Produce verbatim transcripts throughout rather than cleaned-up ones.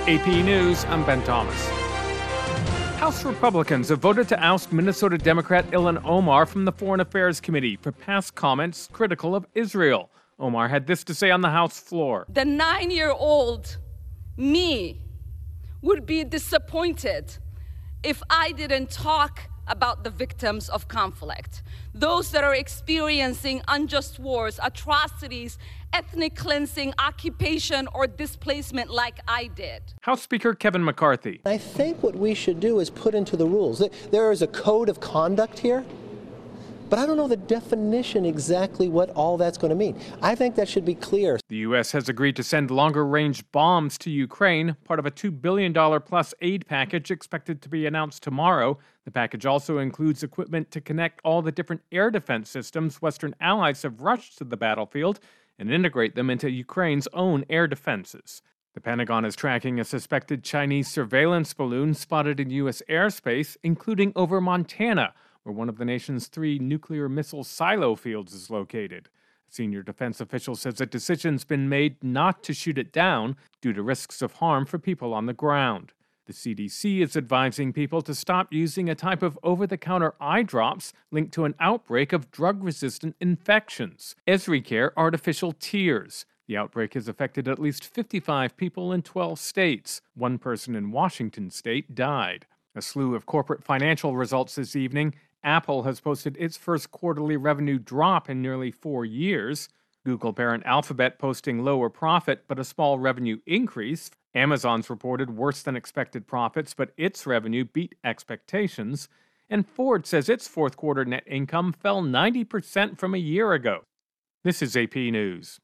A P News, I'm Ben Thomas. House Republicans have voted to oust Minnesota Democrat Ilhan Omar from the Foreign Affairs Committee for past comments critical of Israel. Omar had this to say on the House floor. The nine-year-old me would be disappointed if I didn't talk about the victims of conflict, those that are experiencing unjust wars, atrocities, ethnic cleansing, occupation, or displacement like I did. House Speaker Kevin McCarthy. I think what we should do is put into the rules. There is a code of conduct here, but I don't know the definition exactly what all that's going to mean. I think that should be clear. The U S has agreed to send longer-range bombs to Ukraine, part of a two billion dollars plus aid package expected to be announced tomorrow. The package also includes equipment to connect all the different air defense systems Western allies have rushed to the battlefield and integrate them into Ukraine's own air defenses. The Pentagon is tracking a suspected Chinese surveillance balloon spotted in U S airspace, including over Montana, where one of the nation's three nuclear missile silo fields is located. A senior defense official says a decision's been made not to shoot it down due to risks of harm for people on the ground. The C D C is advising people to stop using a type of over-the-counter eye drops linked to an outbreak of drug-resistant infections, EzriCare artificial tears. The outbreak has affected at least fifty-five people in twelve states. One person in Washington state died. A slew of corporate financial results this evening. Apple has posted its first quarterly revenue drop in nearly four years. Google parent Alphabet posting lower profit but a small revenue increase. Amazon's reported worse than expected profits, but its revenue beat expectations. And Ford says its fourth quarter net income fell ninety percent from a year ago. This is A P News.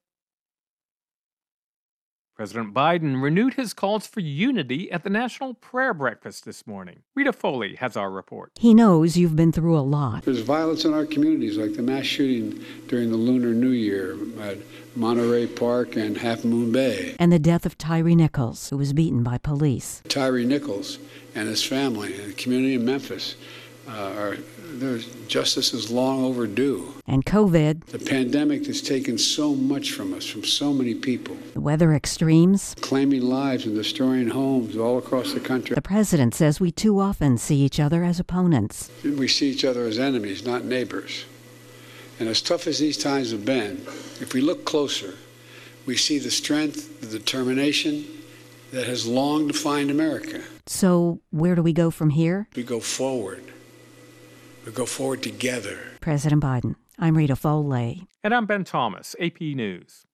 President Biden renewed his calls for unity at the National Prayer Breakfast this morning. Rita Foley has our report. He knows you've been through a lot. There's violence in our communities, like the mass shooting during the Lunar New Year at Monterey Park and Half Moon Bay. And the death of Tyree Nichols, who was beaten by police. Tyree Nichols and his family and the community in Memphis, uh, are their justice is long overdue. And COVID. The pandemic has taken so much from us, from so many people. The weather extremes. Claiming lives and destroying homes all across the country. The president says we too often see each other as opponents. We see each other as enemies, not neighbors. And as tough as these times have been, if we look closer, we see the strength, the determination that has long defined America. So where do we go from here? We go forward. We go forward together. President Biden. I'm Rita Foley. And I'm Ben Thomas, A P News.